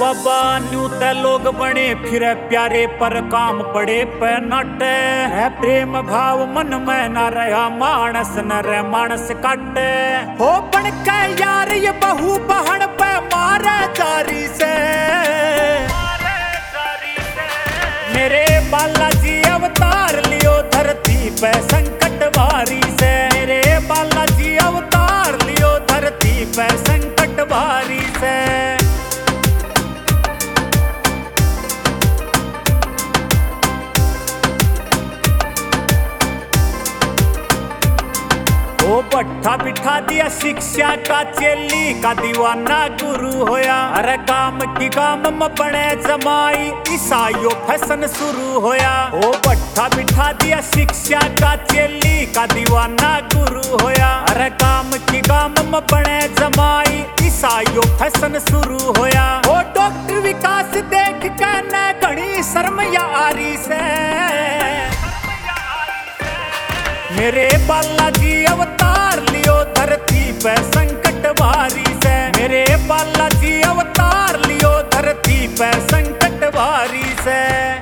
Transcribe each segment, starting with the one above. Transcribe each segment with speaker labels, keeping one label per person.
Speaker 1: बाबा new ते लोग बने फिरे प्यारे पर काम पड़े पे नटे है प्रेम भाव मन में न रहा मानस न रह मानस काटे हो बन के यार ये बहू बहन पे मारे जारी से मेरे बालाजी अवतार लियो धरती पे संकट भारी से मेरे बालाजी अवतार लियो धरती पे संकट भारी से ओ भट्ठा बिठा दिया शिक्षा का चेली का दीवाना गुरु होया अरे काम की काम में बने जमाई ईसाइयों फैशन शुरू होया ओ भट्ठा बिठा दिया शिक्षा का चेली का दीवाना गुरु होया अरे काम की काम में बने जमाई ईसाइयों फैशन शुरू होया ओ डॉक्टर विकास देख के न घड़ी शर्म या आरी से मेरे बालाजी अवतार लियो धरती पे संकट भारी से मेरे बालाजी अवतार लियो धरती पे संकट भारी से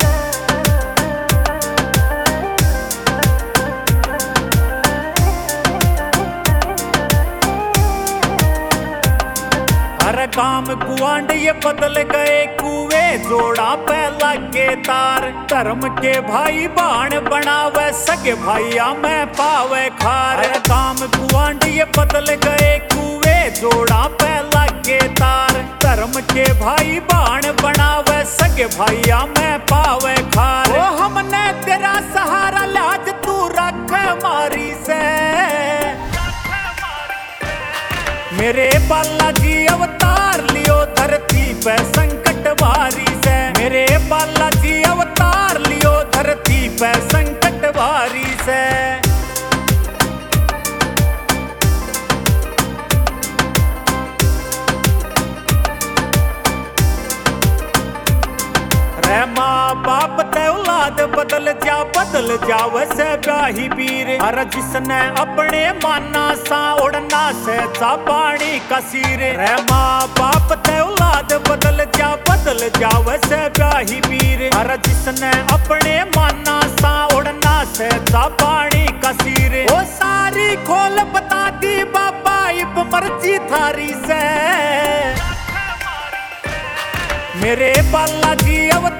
Speaker 1: हर काम कुआंड ये बदल गए कुएं जोड़ा पे लगे तार धर्म के भाई बाण बनावे सगे भाइया में पावे खार हर काम कुआंड ये बदल गए कुएं जोड़ा पे लगे तार धर्म के भाई बाण बनावे सगे भाइया में पावे खार ओ हमने तेरा सहारा लाज तू रख मारी से मेरे बालाजी अवतार लियो धरती पे संकट भारी से मेरे बालाजी अवतार लियो धरती पे संकट भारी से रे माँ बाप ते औलाद बदल जा वैसे ब्याही वीर अरे जिसने अपने माना सा उड़ना से जा पानी का सिर रे माँ बाप ते औलाद बदल जा वैसे ब्याही वीर अरे जिसने अपने माना सा उड़ना से जा पानी का सिर वो सारी खोल बता दी बाबा इब मर्जी थारी से मेरे बालाजी अवतार